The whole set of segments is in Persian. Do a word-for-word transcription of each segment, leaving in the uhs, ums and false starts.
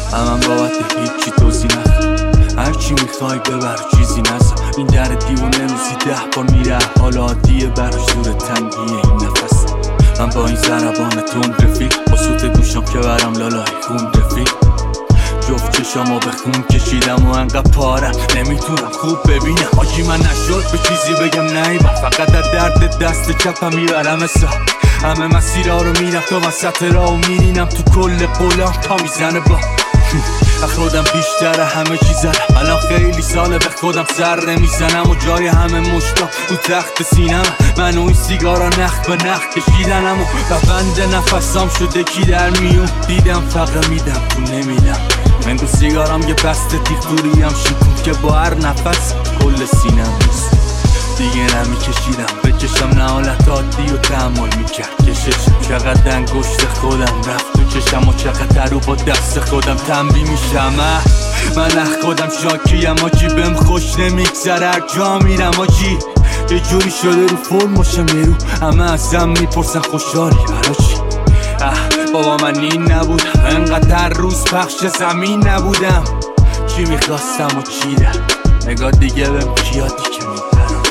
من بابت هیچی توضیح نخواه، هرچی میخوای ببر چیزی نزا. این در دیوونه روزی ده بار میره، حالا عادیه براش دور تنگیه این نفس. من با این ضربان تند رفیق، با سوت گوشم که برم لالای خون رفیق. جفت چشامو به خون کشیدم و انقدر پارم نمیتونم خوب ببینم. آجی من نشد به چیزی بگم نیبم، فقط از درد دست چپم میبرم حساب. همه مسیرها رو میرم تا وسط راه و میرینم تو کل قولم پا میزنه با خودم بیشتره همه چی زدم. الان خیلی ساله به خودم سر نمیزنم و جای همه مشتاق رو تخت سینم. من و این سیگارا نخ به نخ کشیدنم و بند نفسام شده کی در میون. دیدم فقط میدم تو نمیدم، من رو سیگارم یه بسته تیغ دوریم شکون که با هر نفس کل سینم نیست. دیگه نمیکشیدم به چشم، نه حالت عادی و تحمل میکرد کششم. چقدر انگشت خودم رفت تو چشم و چقدر رو با دست خودم تنبی میشم. من اخ خودم شاکیم آجی، بهم خوش نمیگذره هر جا میرم آجی. یه جوری شده رو فرم باشم یه رو همه ازم میپرسن خوشحالی برا چی. بابا من این نبودم، انقدر روز پخش زمین نبودم. چی میخواستم و چی در نگاه دیگه بهم کیادی که میبرم.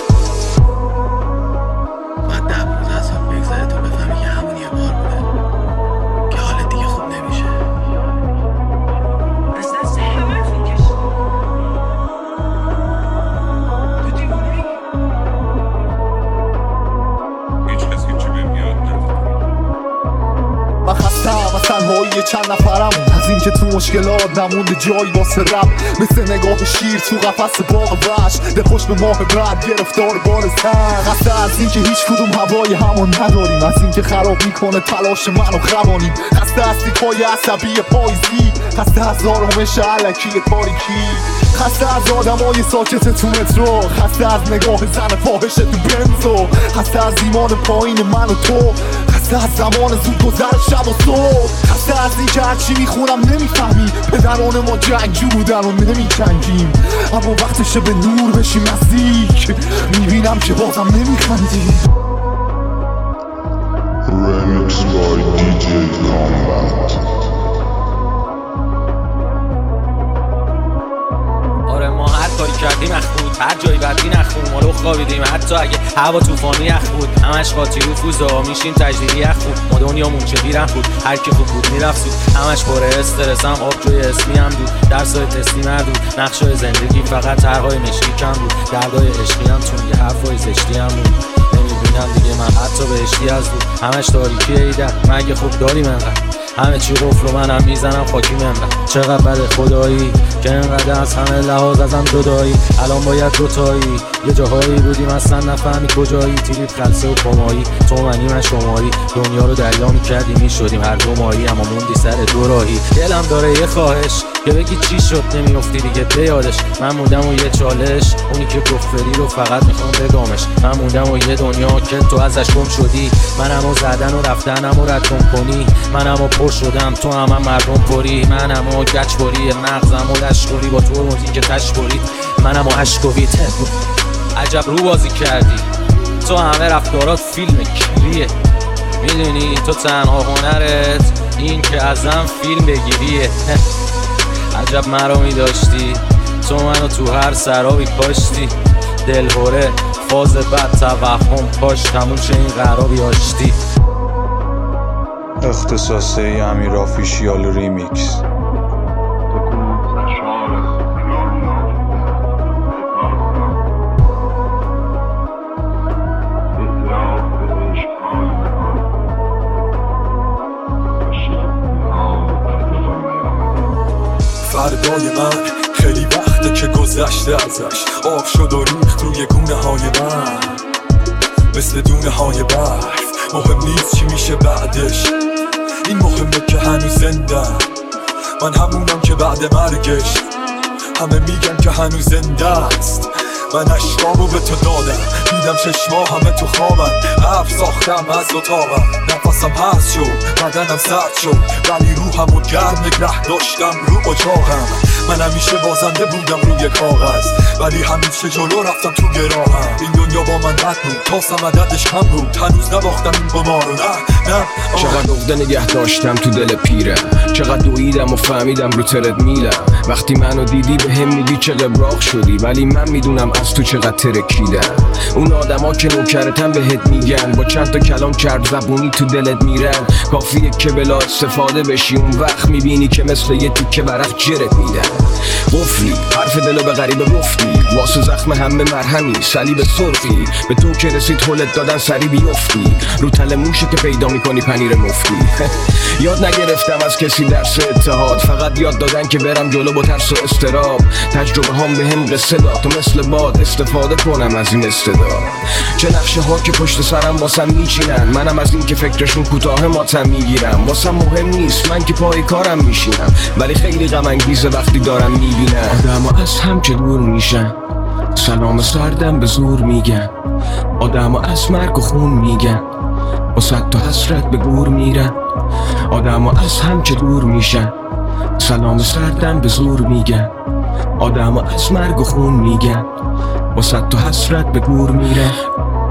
باید ده پونزده سال بگذره تا بفهمی که همون یه بار بوده که حالت دیگه خوب نمیشه. از دست همه فون کشید. تو دیوونه ای؟ هیچ کسی چی بهم یاد نداره. من خستم از تنهایی چند نفرم، از این که تو مشکلات نمونده جایی واسه رب. مثل نگاه شیر تو قفس باغ وحش، دل خوش به ماه بعد گرفتار بار سر. خسته از این که هیچ کدوم هوای همون نداریم، از این که خراب میکنه تلاش من و خوانیم. خسته از تیکای عصبی پاییزی، خسته از آرامش علکی تاریکی، خسته از آدمای ساکت تو مترو، خسته از نگاه زن فاحش تو بنزو، خسته از ایمان پایین من و تو، خسته از زمان زود گذر شب و صبح، خسته از این که هرچی میخونم نمیفهمی. پدران ما جنگجو بودن و نمیجنگیم، اما وقتشه به نور بشیم نزدیک، میبینم که بازم نمیخندی. Remix by دی جی Combat. آره ما هر کاری کردیم اخ بود، هر جایی بدی نخون ما رو خوابیدیم، حتی اگه هوا طوفانی اخ بود. همش قاطی و فوزا میشیم تجدیدی اخ بود. ما دنیامون چه بیرم بود، هر کی خوب بود میرفت سود. همش پره استرسم آبجوی اسمی هم دود، درسای تستی مردود، نقشای زندگی فقط طرحای مشکی کم بود. دردای عشقی هم چون یه حرفای زشتی هم بود. نمیبینم دیگه من حتی بهشتی از بود، همش تاریکی ایدن مگه خوب داریم انقدر. همه چی قفل رو منم میزنم خاکی منبر. چقدر بده خدایی که انقدر از همه لحاظ ازم جدایی. الان باید دوتایی یه جاهایی بودیم اصلا نفهمی کجایی. تیریب خلصه و کمایی، تو منی من شماری. دنیا رو دریا میکردی میشدیم هر دو ماهی، اما موندی سر دو راهی. دلم داره یه خواهش که بگی چی شد نمیافتی دیگه بیادش. من موندم و یه چالش، اونی که گفری رو فقط میخوام بگامش. من موندم و یه دنیا که تو ازش گم شدی. منمو زدن و رفتنمو رد گم کنی. منمو پر شدم تو هم, هم مردم پری. منمو گچ بری مغزمو لشکری با تو موزی که تش برید. منمو اشکویت عجب رو بازی کردی. تو همه رفتارات فیلم کیریه، میدونی تو تنها هنرت این که ازم فیلم بگیریه. عجب مرا میداشتی تو منو تو هر سرابی پاشتی. دلهوره فاز بد توهم کاش تموم شه این قرابی آشتی. اختصاصی امیر آفیشیال ریمیکس. فردای من خیلی وقته که گذشته ازش، آب شد و ریخت روی گونه های من مثل دونه های برف. مهم نیست چی میشه بعدش، این مهمه که هنوز زندم. من همونم که بعد مرگش همه میگن که هنوز زنده است. من اشکامو به تو دادم، دیدم چشما همه تو خوابم. حرف ساختم از اتاقم، نفسم هست شد بدنم سرد شد، ولی روحمو گرم نگه داشتم رو اجاقم. من همیشه بازنده بودم روی کاغذ، ولی همیشه جلو رفتم تو گراهم. این دنیا با من بد بود تا سمددش کم بود، هنوز نباختم این قمار رو. نه نه چقدر عقده نگه داشتم تو دل پیرم، چقدر دویدم و فهمیدم رو ترد میلم. وقتی منو دیدی به هم میگی چه قبراق شدی، ولی من میدونم از تو چقدر ترکیدم. اون آدما که نوکرتن بهت میگن، با چند تا کلام کرد زبونی تو دلت میرن. کافیه که بلا استفاده بشی، اون وقت میبینی که مثل یه تیکه برق جرت میدن. قفلی حرف دلو به غریبه گفتی، واسه زخم همه مرهمی صلیب سرخی. به تو که رسید حلت دادن سری بیفتی، رو تل موشه که پیدا میکنی پنیر مفتی. یاد نگرفتم از کسی درس اتحاد، فقط یاد دادن که برم جلو با ترس و استراب. تجربه هم به هم قصه داد، تو مثل باد استفاده کنم از این استعداد. چه نقشه ها که پشت سرم واسم میچینن، منم از این که فکرشون کوتاه ماتم میگیرم. واسم مهم نیست من که پای کارم میشینم، ولی خیلی غم انگیزه وقتی دارم میبینم آدما از هم که دور میشن، سلام سردم به زور میگن. آدما از مرگ و خون میگن، با صد تا حسرت به گور میرن. آدما از هم که دور میشن، سلام سردم به زور میگن. آدما از مرگ و خون میگن، با صد تا حسرت به گور میرن.